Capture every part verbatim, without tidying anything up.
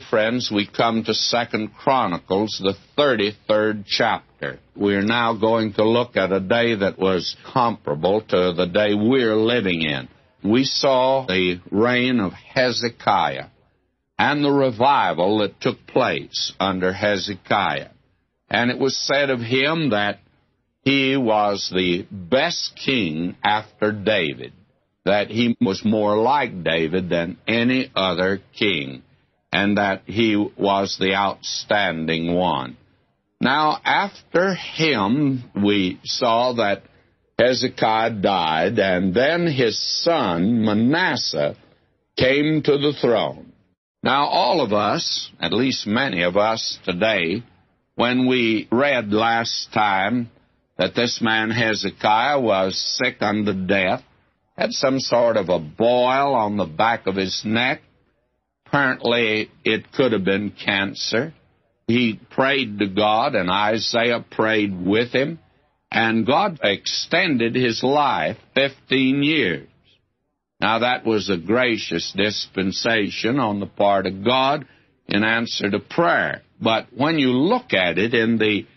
friends, we come to Second Chronicles, the thirty-third chapter. We're now going to look at a day that was comparable to the day we're living in. We saw the reign of Hezekiah and the revival that took place under Hezekiah. And it was said of him that he was the best king after David, that he was more like David than any other king, and that he was the outstanding one. Now, after him, we saw that Hezekiah died, and then his son, Manasseh, came to the throne. Now, all of us, at least many of us today, when we read last time that this man Hezekiah was sick unto death, had some sort of a boil on the back of his neck. Apparently, it could have been cancer. He prayed to God, and Isaiah prayed with him, and God extended his life fifteen years. Now, that was a gracious dispensation on the part of God in answer to prayer. But when you look at it in the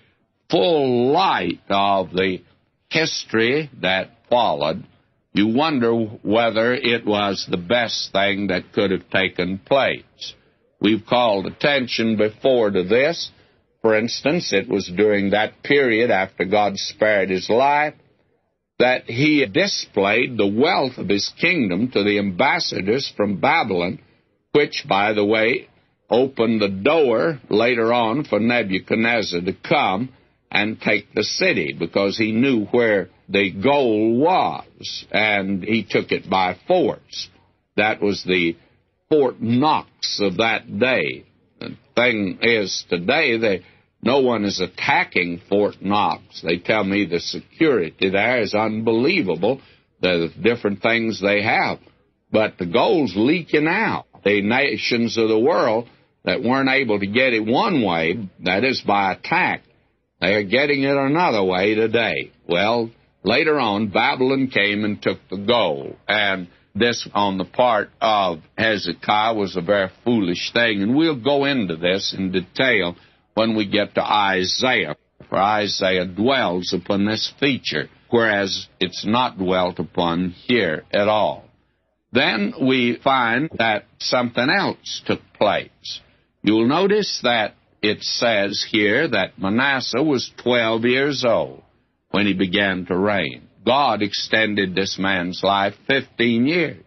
full light of the history that followed, you wonder whether it was the best thing that could have taken place. We've called attention before to this. For instance, it was during that period after God spared his life that he displayed the wealth of his kingdom to the ambassadors from Babylon, which, by the way, opened the door later on for Nebuchadnezzar to come and take the city, because he knew where the goal was, and he took it by force. That was the Fort Knox of that day. The thing is, today, they, no one is attacking Fort Knox. They tell me the security there is unbelievable, the different things they have. But the gold's leaking out. The nations of the world that weren't able to get it one way, that is by attack, they are getting it another way today. Well, later on, Babylon came and took the gold, and this on the part of Hezekiah was a very foolish thing, and we'll go into this in detail when we get to Isaiah, for Isaiah dwells upon this feature, whereas it's not dwelt upon here at all. Then we find that something else took place. You'll notice that it says here that Manasseh was twelve years old when he began to reign. God extended this man's life fifteen years,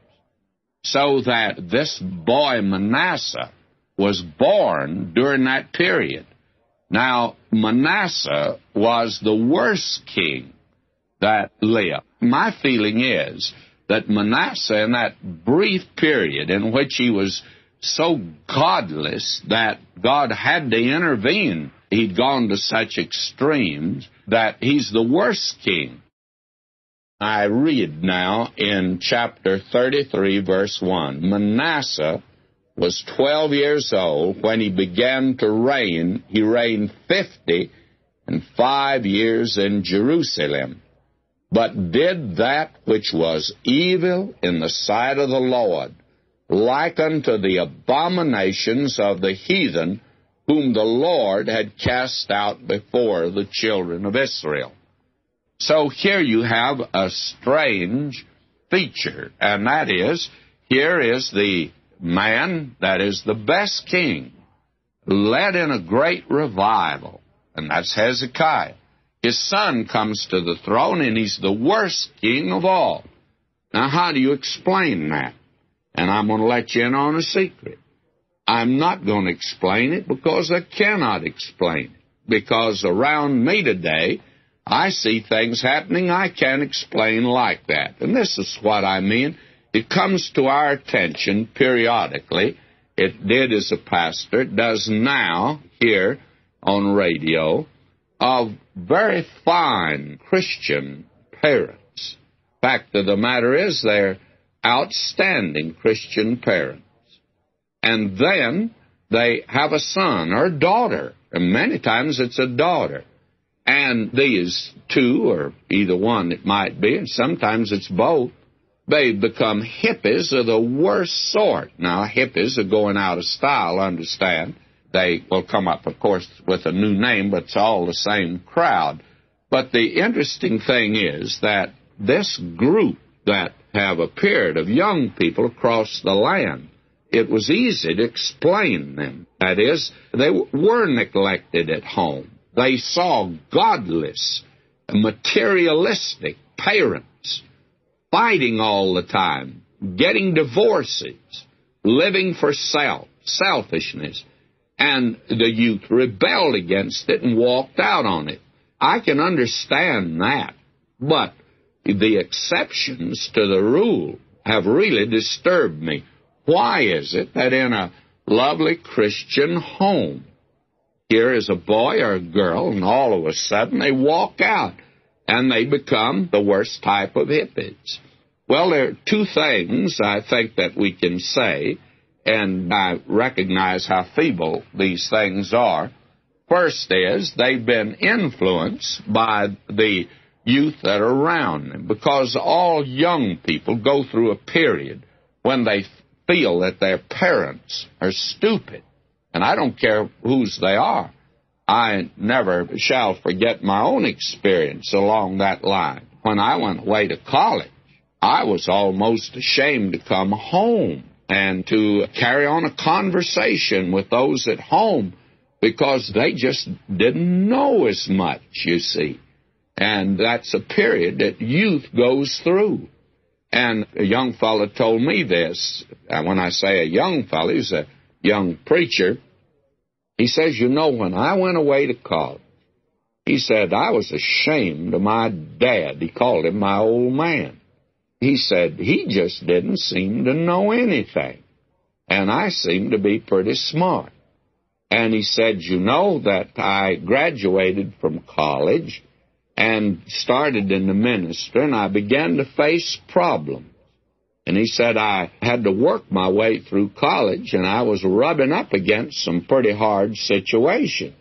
so that this boy Manasseh was born during that period. Now, Manasseh was the worst king that lived. My feeling is that Manasseh, in that brief period in which he was so godless that God had to intervene, he'd gone to such extremes that he's the worst king. I read now in chapter thirty-three, verse one, Manasseh was twelve years old when he began to reign. He reigned fifty and five years in Jerusalem, but did that which was evil in the sight of the Lord, like unto the abominations of the heathen, whom the Lord had cast out before the children of Israel. So here you have a strange feature, and that is, here is the man that is the best king, led in a great revival, and that's Hezekiah. His son comes to the throne, and he's the worst king of all. Now, how do you explain that? And I'm going to let you in on a secret. I'm not going to explain it because I cannot explain it. Because around me today, I see things happening I can't explain like that. And this is what I mean. It comes to our attention periodically. It did as a pastor. It does now here on radio, of very fine Christian parents. Fact of the matter is, they're outstanding Christian parents. And then they have a son or a daughter, and many times it's a daughter. And these two, or either one it might be, and sometimes it's both, They become hippies of the worst sort. Now, hippies are going out of style, understand. They will come up, of course, with a new name, but it's all the same crowd. But the interesting thing is that this group that have appeared of young people across the land, it was easy to explain them. That is, they were neglected at home. They saw godless, materialistic parents fighting all the time, getting divorces, living for self, selfishness. And the youth rebelled against it and walked out on it. I can understand that, but the exceptions to the rule have really disturbed me. Why is it that in a lovely Christian home, here is a boy or a girl, and all of a sudden they walk out, and they become the worst type of hippies? Well, there are two things I think that we can say, and I recognize how feeble these things are. First is they've been influenced by the youth that are around them, because all young people go through a period when they feel that their parents are stupid. And I don't care whose they are. I never shall forget my own experience along that line. When I went away to college, I was almost ashamed to come home and to carry on a conversation with those at home, because they just didn't know as much, you see. And that's a period that youth goes through. And a young fellow told me this. And when I say a young fellow, he's a young preacher. He says, you know, when I went away to college, he said, I was ashamed of my dad. He called him my old man. He said, he just didn't seem to know anything. And I seemed to be pretty smart. And he said, you know, that I graduated from college and started in the ministry, and I began to face problems. And he said, I had to work my way through college, and I was rubbing up against some pretty hard situations.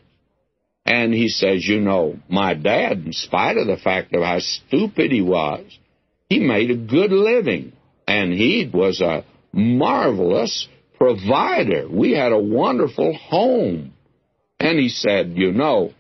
And he says, you know, my dad, in spite of the fact of how stupid he was, he made a good living, and he was a marvelous provider. We had a wonderful home. And he said, you know,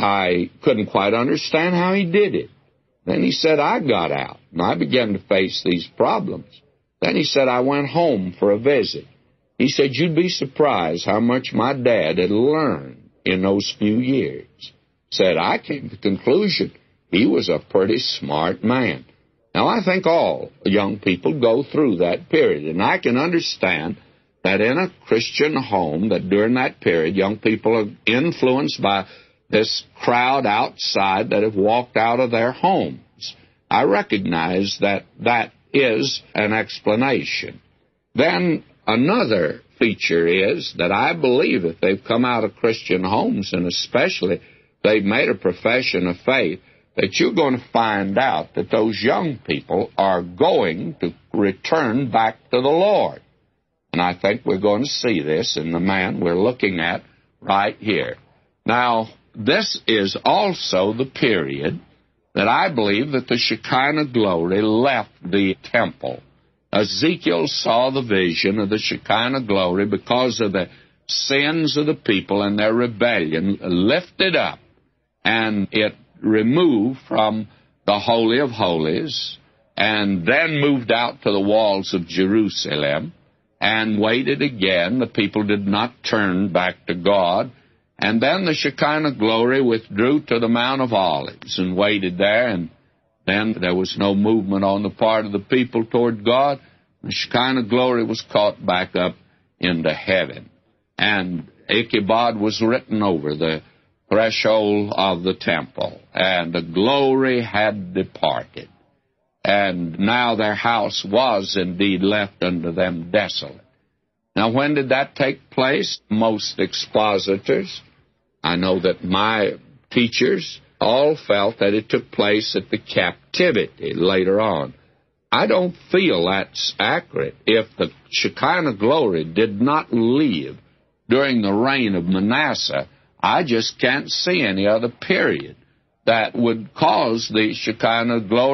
I couldn't quite understand how he did it. Then he said, I got out, and I began to face these problems. Then he said, I went home for a visit. He said, you'd be surprised how much my dad had learned in those few years. Said, I came to the conclusion he was a pretty smart man. Now, I think all young people go through that period, and I can understand that in a Christian home, that during that period, young people are influenced by this crowd outside that have walked out of their homes. I recognize that that is an explanation. Then another feature is that I believe if they've come out of Christian homes, and especially they've made a profession of faith, that you're going to find out that those young people are going to return back to the Lord. And I think we're going to see this in the man we're looking at right here. Now, this is also the period that I believe that the Shekinah glory left the temple. Ezekiel saw the vision of the Shekinah glory because of the sins of the people and their rebellion lifted up, and it removed from the Holy of Holies, and then moved out to the walls of Jerusalem, and waited again. The people did not turn back to God. And then the Shekinah glory withdrew to the Mount of Olives and waited there, and then there was no movement on the part of the people toward God. The Shekinah glory was caught back up into heaven. And Ichabod was written over the threshold of the temple, and the glory had departed. And now their house was indeed left unto them desolate. Now, when did that take place? Most expositors, I know that my teachers all felt that it took place at the captivity later on. I don't feel that's accurate. If the Shekinah glory did not leave during the reign of Manasseh, I just can't see any other period that would cause the Shekinah glory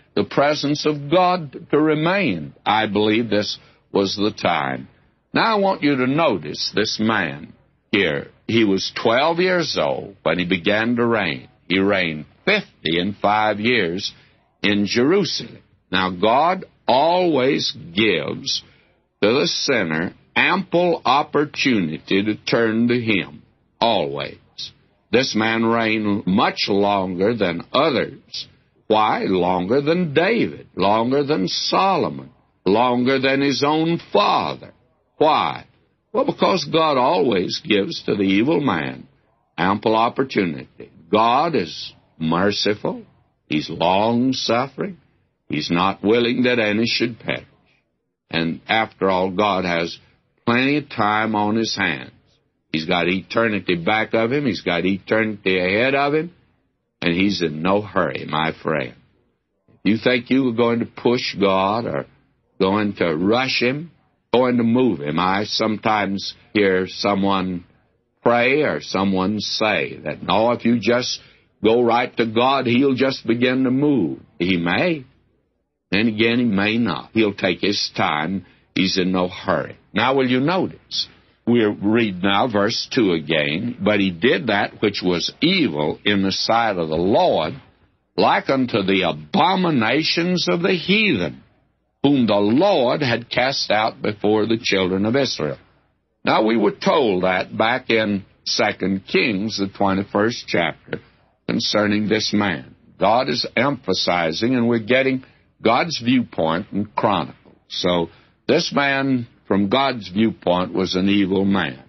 the presence of God to remain. I believe this was the time. Now I want you to notice this man here. He was twelve years old when he began to reign. He reigned fifty and five years in Jerusalem. Now God always gives to the sinner ample opportunity to turn to Him. Always. This man reigned much longer than others. Why? Longer than David, longer than Solomon, longer than his own father. Why? Well, because God always gives to the evil man ample opportunity. God is merciful. He's long-suffering. He's not willing that any should perish. And after all, God has plenty of time on His hands. He's got eternity back of Him. He's got eternity ahead of Him. And He's in no hurry, my friend. If you think you are going to push God or going to rush Him, going to move Him, I sometimes hear someone pray or someone say that, no, if you just go right to God, He'll just begin to move. He may. Then again, He may not. He'll take His time. He's in no hurry. Now, will you notice? We'll read now verse two again. But He did that which was evil in the sight of the Lord, like unto the abominations of the heathen, whom the Lord had cast out before the children of Israel. Now, we were told that back in Second Kings, the twenty-first chapter, concerning this man. God is emphasizing, and we're getting God's viewpoint in Chronicles. So this man, from God's viewpoint, was an evil man.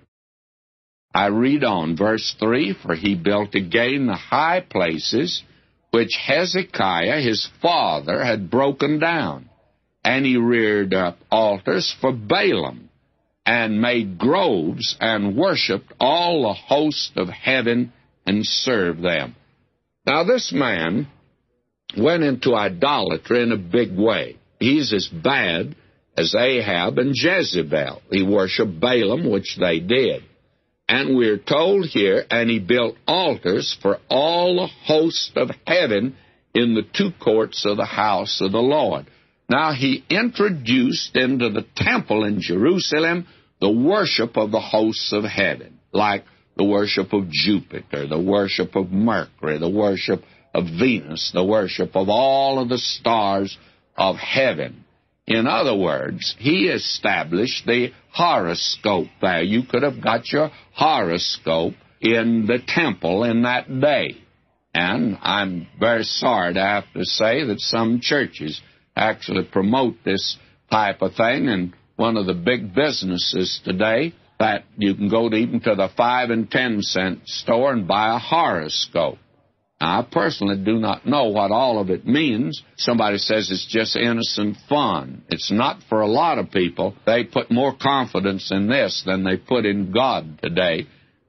I read on, verse three, for he built again the high places which Hezekiah his father had broken down, and he reared up altars for Baalim, and made groves, and worshipped all the host of heaven, and served them. Now this man went into idolatry in a big way. He's as bad as Ahab and Jezebel. He worshipped Baalim, which they did. And we're told here, and he built altars for all the host of heaven in the two courts of the house of the Lord. Now he introduced into the temple in Jerusalem the worship of the hosts of heaven, like the worship of Jupiter, the worship of Mercury, the worship of Venus, the worship of all of the stars of heaven. In other words, he established the horoscope there. You could have got your horoscope in the temple in that day. And I'm very sorry to have to say that some churches actually promote this type of thing, and one of the big businesses today that you can go to even to the five and ten cent store and buy a horoscope. Now, I personally do not know what all of it means. Somebody says it's just innocent fun. It's not for a lot of people. They put more confidence in this than they put in God today.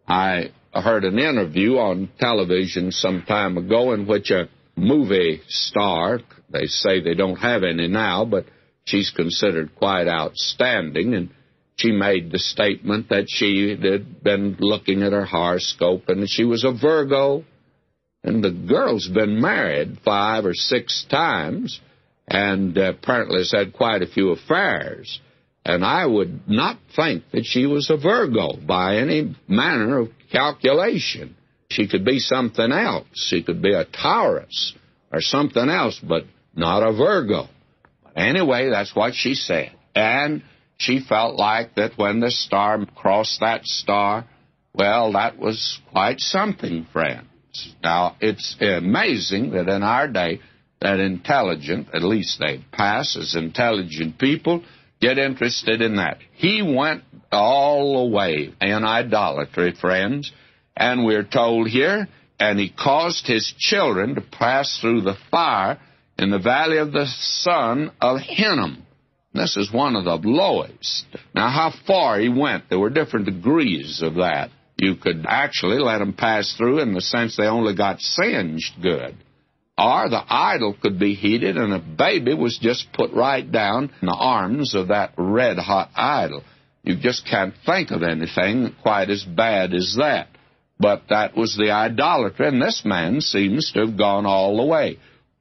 I heard an interview on television some time ago in which a movie star, they say they don't have any now, but she's considered quite outstanding, and she made the statement that she had been looking at her horoscope and that she was a Virgo. And the girl's been married five or six times and uh, apparently has had quite a few affairs. And I would not think that she was a Virgo by any manner of calculation. She could be something else. She could be a Taurus or something else, but not a Virgo. But anyway, that's what she said. And she felt like that when the star crossed that star, well, that was quite something, friends. Now, it's amazing that in our day, that intelligent, at least they pass as intelligent people, get interested in that. He went all the way in idolatry, friends, and we're told here, and he caused his children to pass through the fire in the valley of the son of Hinnom. This is one of the lowest. Now, how far he went, there were different degrees of that. You could actually let them pass through in the sense they only got singed good. Or the idol could be heated and a baby was just put right down in the arms of that red-hot idol. You just can't think of anything quite as bad as that. But that was the idolatry, and this man seems to have gone all the way.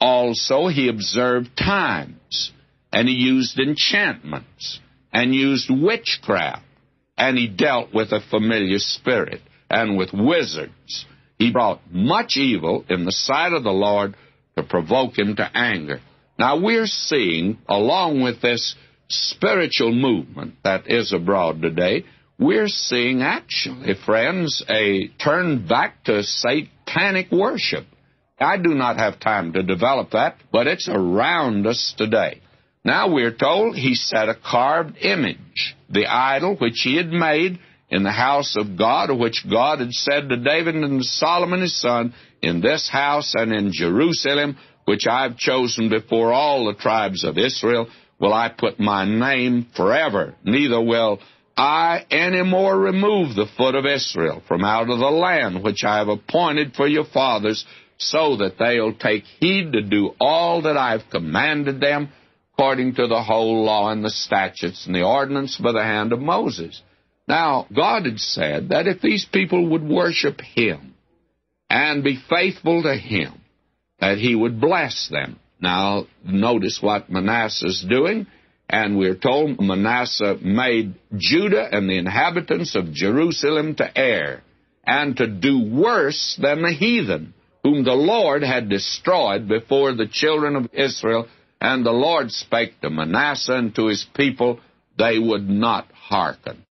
Also, he observed times, and he used enchantments, and used witchcraft, and he dealt with a familiar spirit, and with wizards. He brought much evil in the sight of the Lord to provoke him to anger. Now, we're seeing, along with this spiritual movement that is abroad today, we're seeing actually, friends, a turn back to satanic worship. I do not have time to develop that, but it's around us today. Now we're told he set a carved image, the idol which he had made in the house of God, which God had said to David and to Solomon his son, in this house and in Jerusalem, which I've chosen before all the tribes of Israel, will I put my name forever. Neither will I any more remove the foot of Israel from out of the land which I have appointed for your fathers, so that they'll take heed to do all that I've commanded them, according to the whole law and the statutes and the ordinance by the hand of Moses. Now, God had said that if these people would worship him and be faithful to him, that he would bless them. Now, notice what Manasseh's doing, and we're told Manasseh made Judah and the inhabitants of Jerusalem to err, and to do worse than the heathen, whom the Lord had destroyed before the children of Israel. And the Lord spake to Manasseh and to his people, they would not hearken.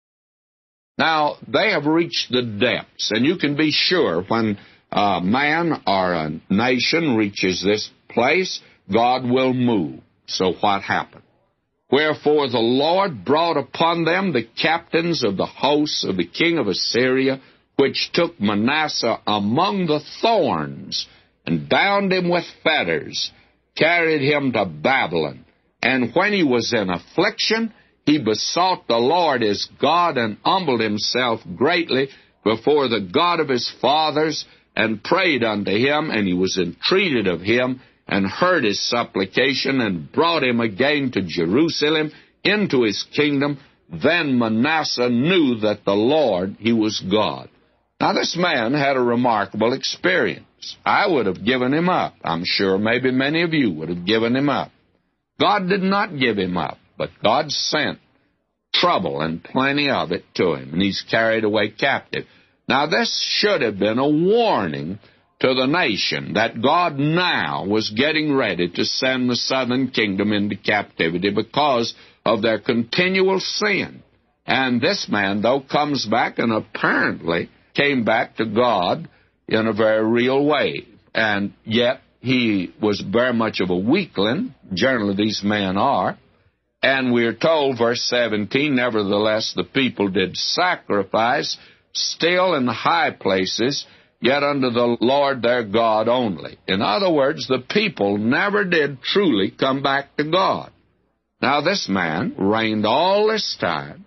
Now, they have reached the depths, and you can be sure when a man or a nation reaches this place, God will move. So what happened? Wherefore the Lord brought upon them the captains of the hosts of the king of Assyria, which took Manasseh among the thorns, and bound him with fetters, carried him to Babylon. And when he was in affliction, he besought the Lord his God, and humbled himself greatly before the God of his fathers, and prayed unto him, and he was entreated of him, and heard his supplication, and brought him again to Jerusalem into his kingdom. Then Manasseh knew that the Lord, he was God. Now, this man had a remarkable experience. I would have given him up. I'm sure maybe many of you would have given him up. God did not give him up, but God sent trouble, and plenty of it, to him, and he's carried away captive. Now, this should have been a warning to the nation that God now was getting ready to send the southern kingdom into captivity because of their continual sin. And this man, though, comes back and apparently came back to God in a very real way. And yet he was very much of a weakling. Generally, these men are. And we're told, verse seventeen, nevertheless the people did sacrifice still in the high places, yet unto the Lord their God only. In other words, the people never did truly come back to God. Now, this man reigned all this time,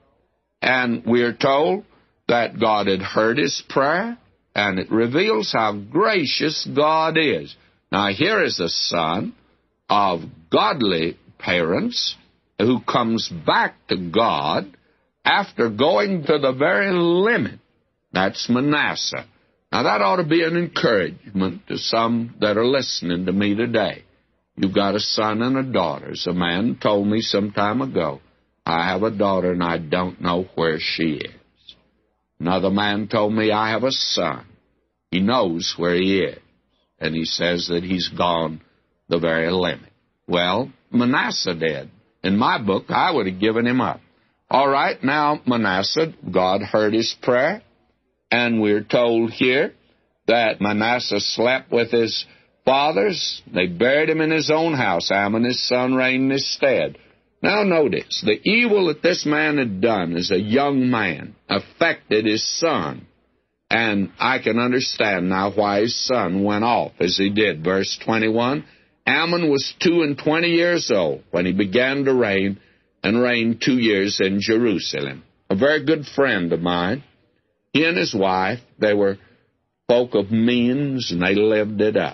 and we're told that God had heard his prayer, and it reveals how gracious God is. Now, here is a son of godly parents who comes back to God after going to the very limit. That's Manasseh. Now, that ought to be an encouragement to some that are listening to me today. You've got a son and a daughter. As a man told me some time ago, I have a daughter and I don't know where she is. Another man told me, I have a son. He knows where he is. And he says that he's gone the very limit. Well, Manasseh did. In my book, I would have given him up. All right, now Manasseh, God heard his prayer. And we're told here that Manasseh slept with his fathers. They buried him in his own house. Ammon, his son, reigned in his stead. Now notice, the evil that this man had done as a young man affected his son. And I can understand now why his son went off as he did. Verse twenty-one, Ammon was two and twenty years old when he began to reign, and reigned two years in Jerusalem. A very good friend of mine. He and his wife, they were folk of means, and they lived it up.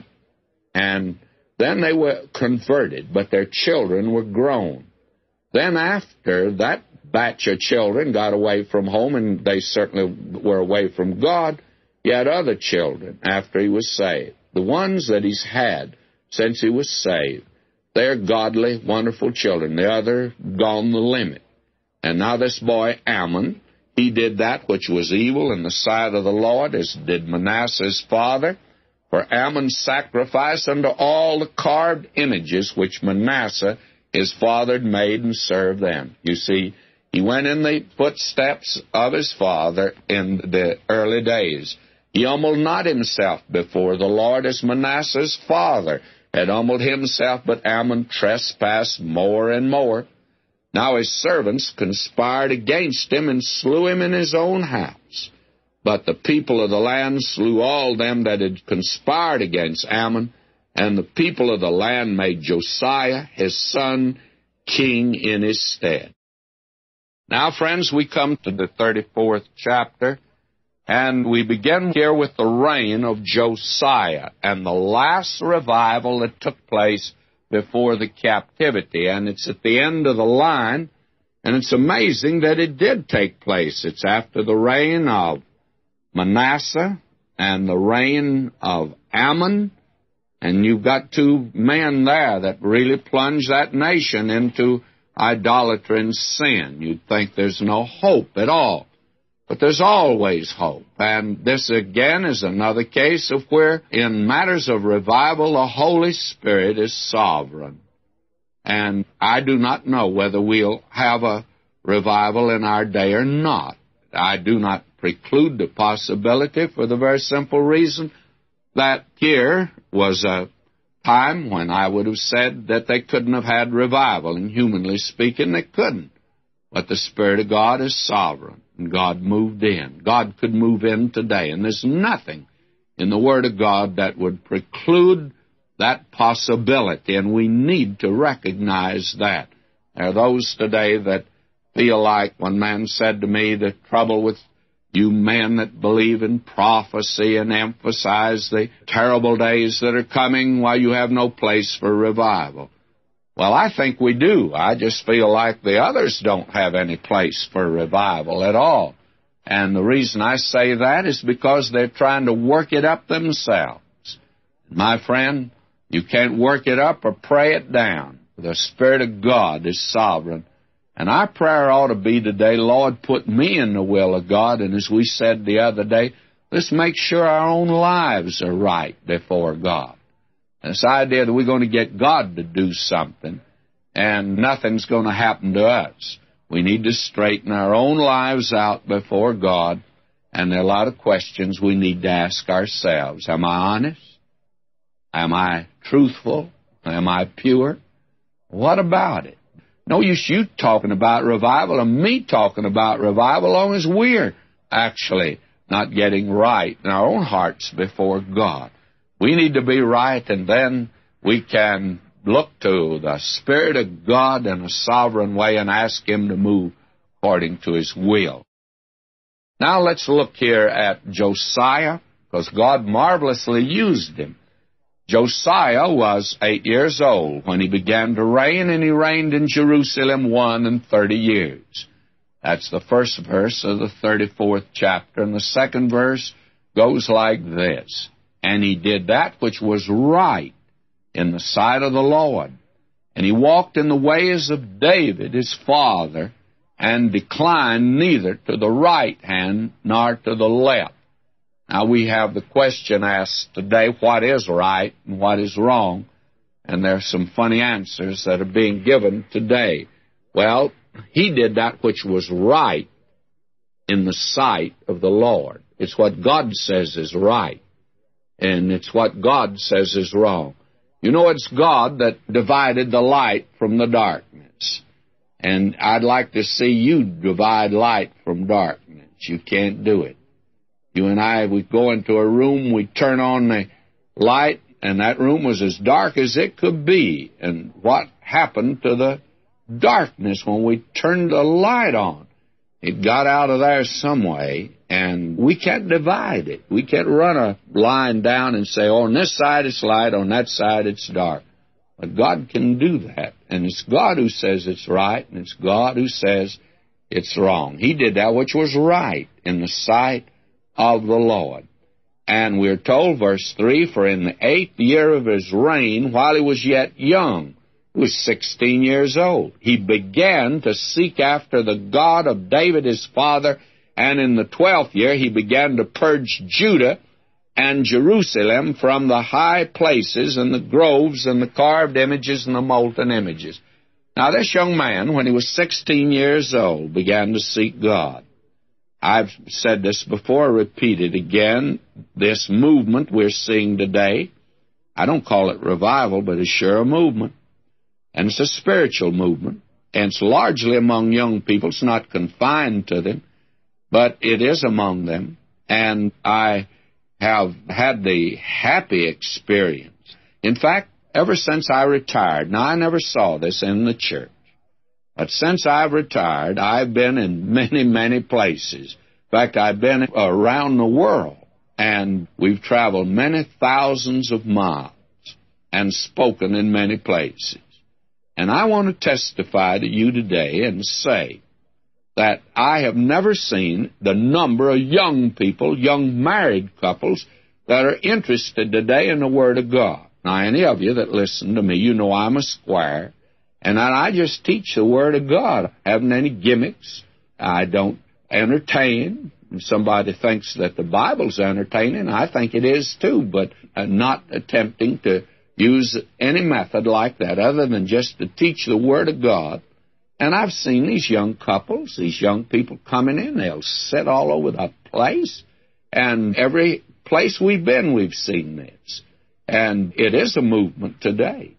And then they were converted, but their children were grown. Then after that batch of children got away from home, and they certainly were away from God, he had other children after he was saved. The ones that he's had since he was saved. They're godly, wonderful children. The other gone the limit. And now this boy Ammon, he did that which was evil in the sight of the Lord, as did Manasseh his father. For Ammon sacrificed unto all the carved images which Manasseh his father had made, and served them. You see, he went in the footsteps of his father in the early days. He humbled not himself before the Lord as Manasseh's father had humbled himself, but Ammon trespassed more and more. Now his servants conspired against him and slew him in his own house. But the people of the land slew all them that had conspired against Ammon, and the people of the land made Josiah his son king in his stead. Now, friends, we come to the thirty-fourth chapter, and we begin here with the reign of Josiah and the last revival that took place before the captivity. And it's at the end of the line, and it's amazing that it did take place. It's after the reign of Manasseh and the reign of Ammon, and you've got two men there that really plunged that nation into idolatry and sin. You'd think there's no hope at all. But there's always hope. And this, again, is another case of where, in matters of revival, the Holy Spirit is sovereign. And I do not know whether we'll have a revival in our day or not. I do not preclude the possibility for the very simple reason that here was a time when I would have said that they couldn't have had revival, and humanly speaking, they couldn't. But the Spirit of God is sovereign, and God moved in. God could move in today, and there's nothing in the Word of God that would preclude that possibility, and we need to recognize that. There are those today that feel like, one man said to me, the trouble with you men that believe in prophecy and emphasize the terrible days that are coming while you have no place for revival. Well, I think we do. I just feel like the others don't have any place for revival at all. And the reason I say that is because they're trying to work it up themselves. My friend, you can't work it up or pray it down. The Spirit of God is sovereign. And our prayer ought to be today, Lord, put me in the will of God. And as we said the other day, let's make sure our own lives are right before God. This idea that we're going to get God to do something and nothing's going to happen to us. We need to straighten our own lives out before God, and there are a lot of questions we need to ask ourselves. Am I honest? Am I truthful? Am I pure? What about it? No use you talking about revival and me talking about revival, long as we're actually not getting right in our own hearts before God. We need to be right, and then we can look to the Spirit of God in a sovereign way and ask Him to move according to His will. Now let's look here at Josiah, because God marvelously used him. Josiah was eight years old when he began to reign, and he reigned in Jerusalem one and thirty years. That's the first verse of the thirty-fourth chapter, and the second verse goes like this. And he did that which was right in the sight of the Lord. And he walked in the ways of David his father, and declined neither to the right hand nor to the left. Now we have the question asked today, what is right and what is wrong? And there are some funny answers that are being given today. Well, he did that which was right in the sight of the Lord. It's what God says is right, and it's what God says is wrong. You know, it's God that divided the light from the darkness. And I'd like to see you divide light from darkness. You can't do it. You and I, we go into a room, we turn on the light, and that room was as dark as it could be. And what happened to the darkness when we turned the light on? It got out of there some way, and we can't divide it. We can't run a line down and say, oh, on this side it's light, on that side it's dark. But God can do that, and it's God who says it's right, and it's God who says it's wrong. He did that which was right in the sight of the Lord. And we're told, verse three, for in the eighth year of his reign, while he was yet young, he was sixteen years old, he began to seek after the God of David his father, and in the twelfth year he began to purge Judah and Jerusalem from the high places and the groves and the carved images and the molten images. Now this young man, when he was sixteen years old, began to seek God. I've said this before, repeat it again. This movement we're seeing today, I don't call it revival, but it's sure a movement. And it's a spiritual movement. And it's largely among young people. It's not confined to them, but it is among them. And I have had the happy experience. In fact, ever since I retired, now I never saw this in the church, but since I've retired, I've been in many, many places. In fact, I've been around the world, and we've traveled many thousands of miles and spoken in many places. And I want to testify to you today and say that I have never seen the number of young people, young married couples, that are interested today in the Word of God. Now, any of you that listen to me, you know I'm a squire, and I just teach the Word of God. I haven't any gimmicks. I don't entertain. If somebody thinks that the Bible's entertaining, I think it is too, but I'm not attempting to use any method like that other than just to teach the Word of God. And I've seen these young couples, these young people coming in. They'll sit all over the place. And every place we've been, we've seen this. And it is a movement today.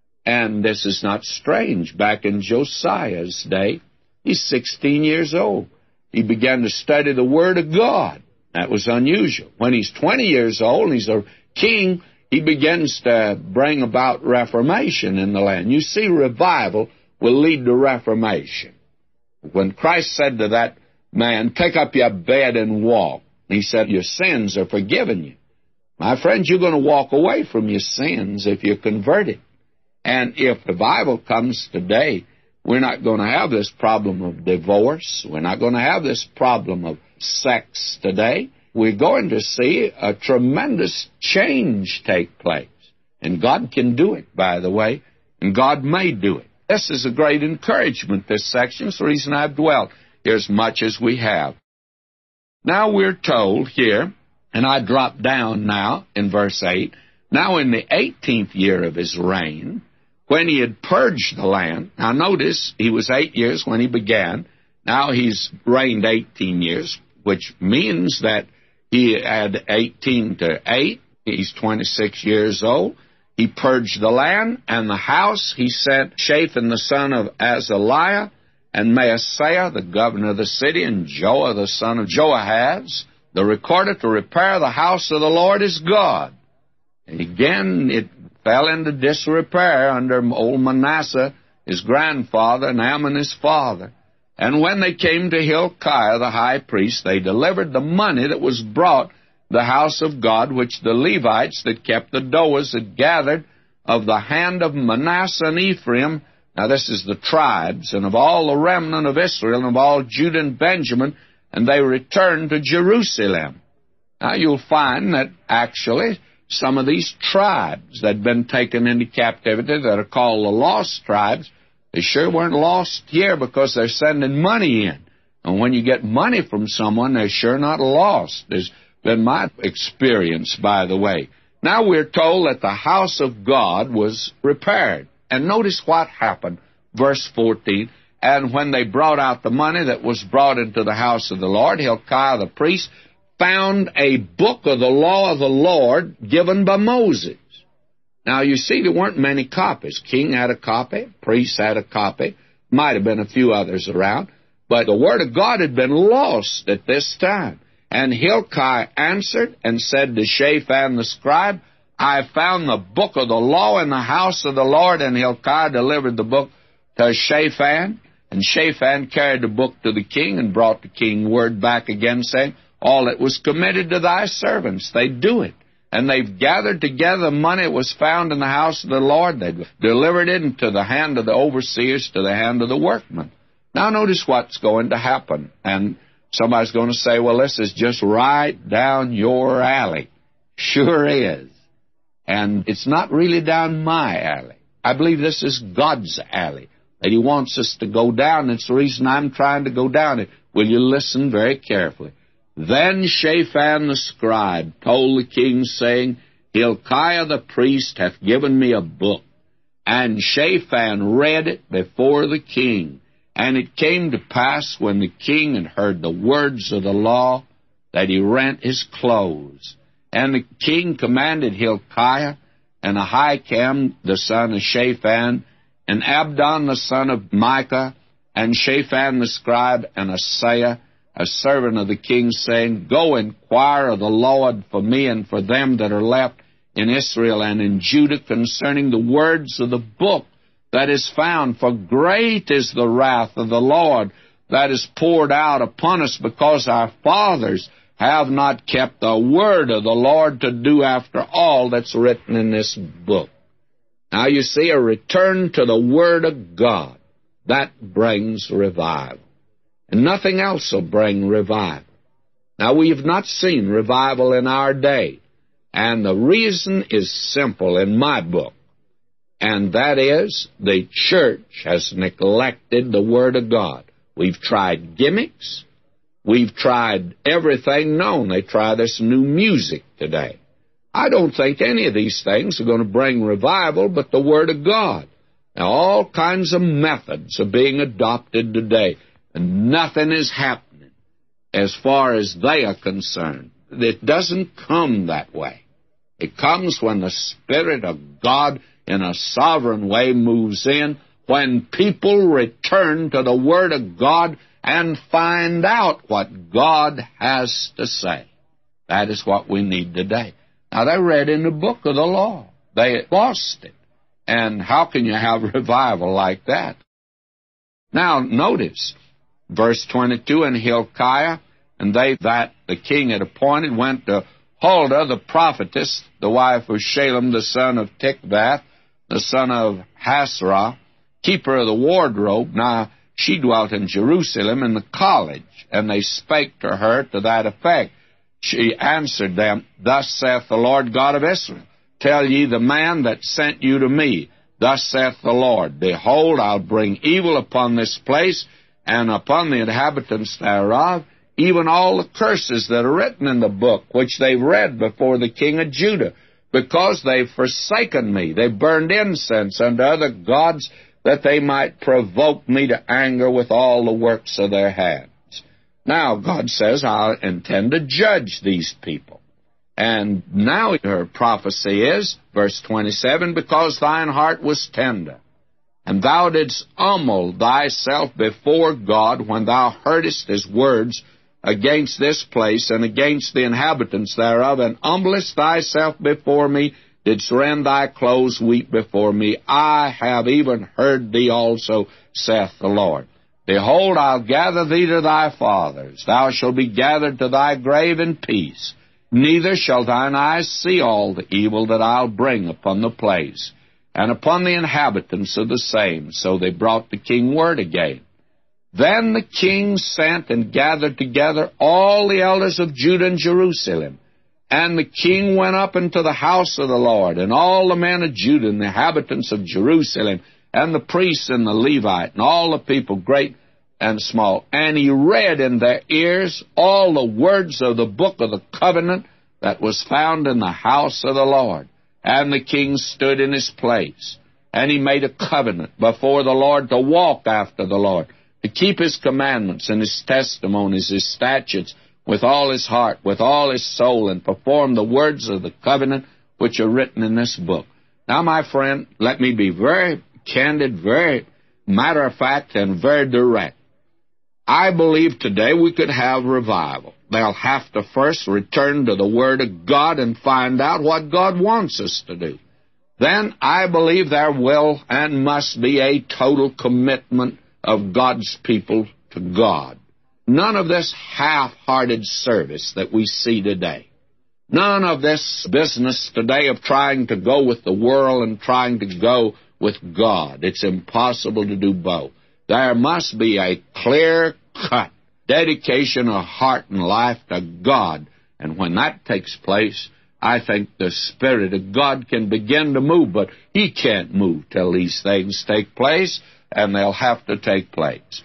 And this is not strange. Back in Josiah's day, he's sixteen years old. He began to study the Word of God. That was unusual. When he's twenty years old and he's a king, he begins to bring about reformation in the land. You see, revival will lead to reformation. When Christ said to that man, take up your bed and walk, he said, your sins are forgiven you. My friends, you're going to walk away from your sins if you're converted. And if the Bible comes today, we're not going to have this problem of divorce. We're not going to have this problem of sex today. We're going to see a tremendous change take place. And God can do it, by the way, and God may do it. This is a great encouragement, this section. It's the reason I've dwelt here as much as we have. Now we're told here, and I drop down now in verse eight, now in the eighteenth year of his reign, when he had purged the land, now notice he was eight years when he began, now he's reigned eighteen years, which means that he had eighteen to eight, he's twenty-six years old. He purged the land and the house. He sent Shaphan the son of Azaliah and Maaseiah, the governor of the city, and Joah the son of Joahaz, the recorder, to repair the house of the Lord his God. And again, it fell into disrepair under old Manasseh, his grandfather, and Ammon his father. And when they came to Hilkiah the high priest, they delivered the money that was brought the house of God, which the Levites that kept the doors had gathered of the hand of Manasseh and Ephraim. Now this is the tribes, and of all the remnant of Israel, and of all Judah and Benjamin, and they returned to Jerusalem. Now you'll find that actually some of these tribes that had been taken into captivity that are called the lost tribes, they sure weren't lost here because they're sending money in. And when you get money from someone, they're sure not lost. There's been my experience, by the way. Now we're told that the house of God was repaired. And notice what happened. Verse fourteen, and when they brought out the money that was brought into the house of the Lord, Hilkiah the priest found a book of the law of the Lord given by Moses. Now you see, there weren't many copies. King had a copy, priest had a copy, might have been a few others around, but the Word of God had been lost at this time. And Hilkiah answered and said to Shaphan the scribe, I have found the book of the law in the house of the Lord. And Hilkiah delivered the book to Shaphan. And Shaphan carried the book to the king and brought the king word back again, saying, all that was committed to thy servants, they do it. And they've gathered together the money that was found in the house of the Lord. They've delivered it into the hand of the overseers, to the hand of the workmen. Now notice what's going to happen. And somebody's going to say, well, this is just right down your alley. Sure is. And it's not really down my alley. I believe this is God's alley that He wants us to go down. It's the reason I'm trying to go down it. Will you listen very carefully? Then Shaphan the scribe told the king, saying, Hilkiah the priest hath given me a book. And Shaphan read it before the king. And it came to pass, when the king had heard the words of the law, that he rent his clothes. And the king commanded Hilkiah, and Ahikam the son of Shaphan, and Abdon the son of Micah, and Shaphan the scribe, and Asaiah, a servant of the king, saying, Go inquire of the Lord for me and for them that are left in Israel and in Judah concerning the words of the book that is found. For great is the wrath of the Lord that is poured out upon us, because our fathers have not kept the word of the Lord to do after all that's written in this book. Now you see, a return to the Word of God, that brings revival. And nothing else will bring revival. Now, we have not seen revival in our day. And the reason is simple in my book. And that is, the church has neglected the Word of God. We've tried gimmicks. We've tried everything known. They try this new music today. I don't think any of these things are going to bring revival but the Word of God. Now, all kinds of methods are being adopted today, and nothing is happening as far as they are concerned. It doesn't come that way. It comes when the Spirit of God in a sovereign way moves in, when people return to the Word of God and find out what God has to say. That is what we need today. Now, they read in the book of the law. They lost it. And how can you have revival like that? Now, notice, verse twenty-two, And Hilkiah, and they that the king had appointed, went to Huldah the prophetess, the wife of Shalem the son of Tikvath, the son of Hasrah, keeper of the wardrobe. Now, she dwelt in Jerusalem in the college, and they spake to her to that effect. She answered them, Thus saith the Lord God of Israel, Tell ye the man that sent you to me, Thus saith the Lord, Behold, I'll bring evil upon this place, and upon the inhabitants thereof, even all the curses that are written in the book, which they've read before the king of Judah, because they've forsaken me. They've burned incense unto other gods, that they might provoke me to anger with all the works of their hands. Now, God says, I intend to judge these people. And now her prophecy is, verse twenty-seven, Because thine heart was tender, and thou didst humble thyself before God when thou heardest his words against this place and against the inhabitants thereof, and humblest thyself before me, didst rend thy clothes, weep before me. I have even heard thee also, saith the Lord. Behold, I'll gather thee to thy fathers. Thou shalt be gathered to thy grave in peace. Neither shall thine eyes see all the evil that I'll bring upon the place, and upon the inhabitants of the same. So they brought the king word again. Then the king sent and gathered together all the elders of Judah and Jerusalem. And the king went up into the house of the Lord, and all the men of Judah and the inhabitants of Jerusalem, and the priests and the Levite, and all the people, great and small. And he read in their ears all the words of the book of the covenant that was found in the house of the Lord. And the king stood in his place, and he made a covenant before the Lord to walk after the Lord, to keep his commandments and his testimonies, his statutes, with all his heart, with all his soul, and perform the words of the covenant which are written in this book. Now, my friend, let me be very candid, very matter-of-fact, and very direct. I believe today we could have revival. They'll have to first return to the Word of God and find out what God wants us to do. Then I believe there will and must be a total commitment of God's people to God. None of this half-hearted service that we see today. None of this business today of trying to go with the world and trying to go with God. It's impossible to do both. There must be a clear-cut dedication of heart and life to God. And when that takes place, I think the Spirit of God can begin to move, but He can't move till these things take place, and they'll have to take place.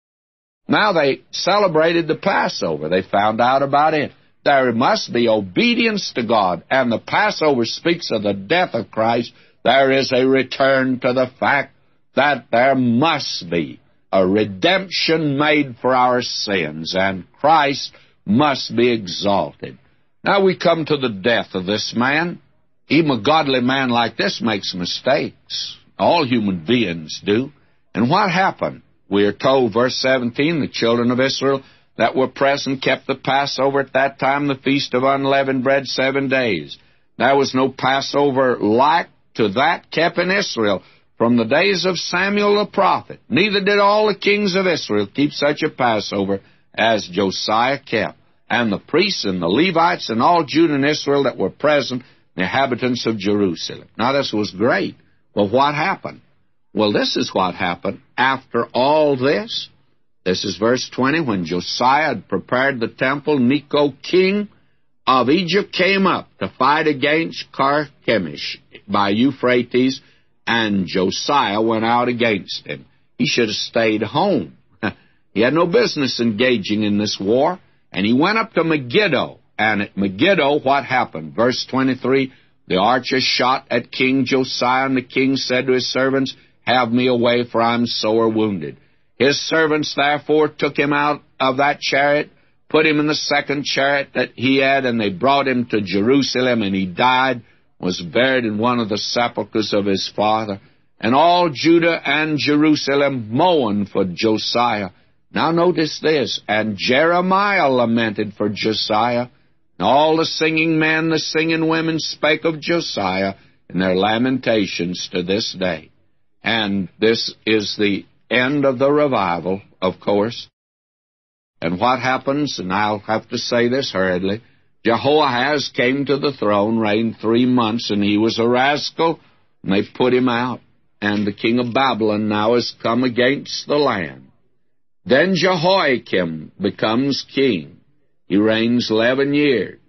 Now they celebrated the Passover. They found out about it. There must be obedience to God, and the Passover speaks of the death of Christ. There is a return to the fact that there must be a redemption made for our sins, and Christ must be exalted. Now we come to the death of this man. Even a godly man like this makes mistakes. All human beings do. And what happened? We are told, verse seventeen, the children of Israel that were present kept the Passover at that time, the feast of unleavened bread, seven days. There was no Passover like to that kept in Israel from the days of Samuel the prophet. Neither did all the kings of Israel keep such a Passover as Josiah kept. And the priests and the Levites and all Judah and Israel that were present, the inhabitants of Jerusalem. Now this was great. Well, what happened? Well, this is what happened after all this. This is verse twenty. When Josiah had prepared the temple, Necho, king of Egypt, came up to fight against Carchemish by Euphrates, and Josiah went out against him. He should have stayed home. He had no business engaging in this war. And he went up to Megiddo. And at Megiddo, what happened? Verse twenty-three, the archers shot at King Josiah, and the king said to his servants, have me away, for I am sore wounded. His servants therefore took him out of that chariot, put him in the second chariot that he had, and they brought him to Jerusalem, and he died, was buried in one of the sepulchres of his father. And all Judah and Jerusalem mourned for Josiah. Now notice this, and Jeremiah lamented for Josiah, and all the singing men, the singing women spake of Josiah in their lamentations to this day. And this is the end of the revival, of course. And what happens, and I'll have to say this hurriedly, Jehoahaz came to the throne, reigned three months, and he was a rascal, and they put him out. And the king of Babylon now has come against the land. Then Jehoiakim becomes king. He reigns eleven years.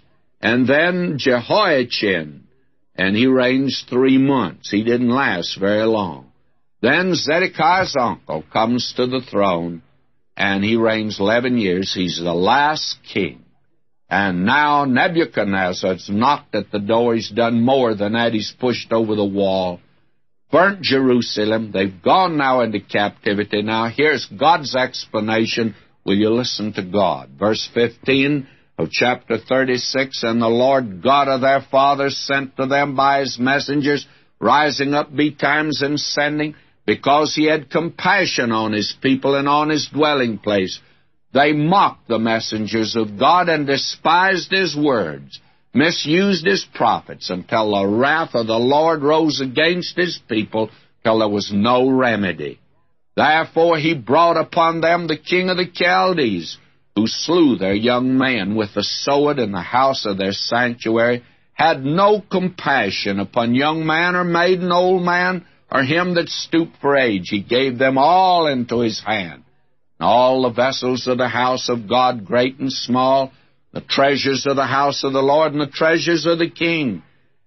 And then Jehoiachin, and he reigns three months. He didn't last very long. Then Zedekiah's uncle comes to the throne, and he reigns eleven years. He's the last king. And now Nebuchadnezzar's knocked at the door. He's done more than that. He's pushed over the wall, burnt Jerusalem. They've gone now into captivity. Now here's God's explanation. Will you listen to God? Verse fifteen of chapter thirty-six, and the Lord God of their fathers sent to them by his messengers, rising up betimes and sending, because he had compassion on his people and on his dwelling place. They mocked the messengers of God and despised his words, misused his prophets, until the wrath of the Lord rose against his people, till there was no remedy. Therefore he brought upon them the king of the Chaldees, who slew their young men with the sword in the house of their sanctuary, had no compassion upon young man or maiden, old man, or him that stooped for age. He gave them all into his hand. And all the vessels of the house of God, great and small, the treasures of the house of the Lord, and the treasures of the king,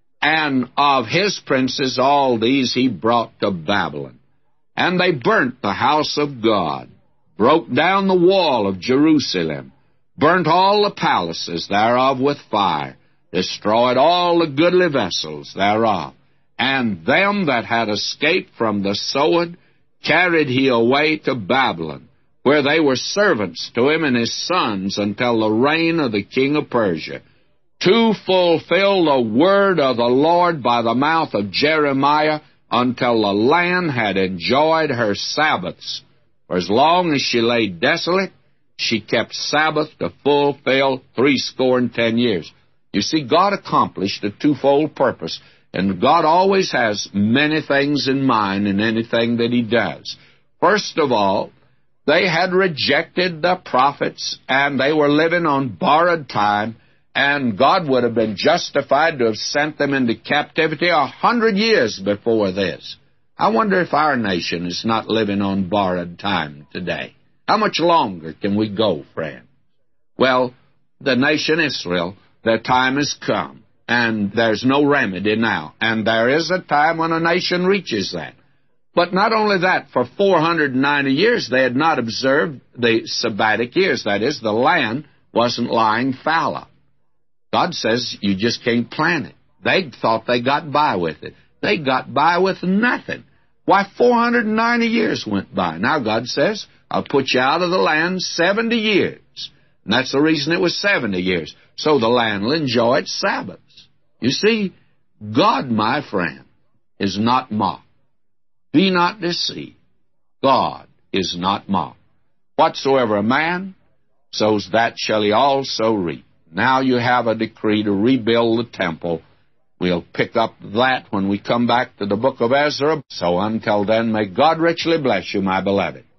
and of his princes, all these he brought to Babylon. And they burnt the house of God, broke down the wall of Jerusalem, burnt all the palaces thereof with fire, destroyed all the goodly vessels thereof. And them that had escaped from the sword carried he away to Babylon, where they were servants to him and his sons until the reign of the king of Persia, to fulfill the word of the Lord by the mouth of Jeremiah, until the land had enjoyed her Sabbaths. For as long as she lay desolate, she kept Sabbath to fulfill threescore and ten years. You see, God accomplished a twofold purpose, and God always has many things in mind in anything that he does. First of all, they had rejected the prophets, and they were living on borrowed time, and God would have been justified to have sent them into captivity a hundred years before this. I wonder if our nation is not living on borrowed time today. How much longer can we go, friend? Well, the nation Israel, their time has come. and there's no remedy now. And there is a time when a nation reaches that. But not only that, for four hundred ninety years they had not observed the sabbatic years. That is, the land wasn't lying fallow. God says you just can't plant it. They thought they got by with it. They got by with nothing. Why, four hundred ninety years went by. Now God says, I'll put you out of the land seventy years. And that's the reason it was seventy years. So the land will enjoy its Sabbaths. You see, God, my friend, is not mocked. Be not deceived. God is not mocked. Whatsoever a man sows, that shall he also reap. Now you have a decree to rebuild the temple. We'll pick up that when we come back to the book of Ezra. So until then, may God richly bless you, my beloved.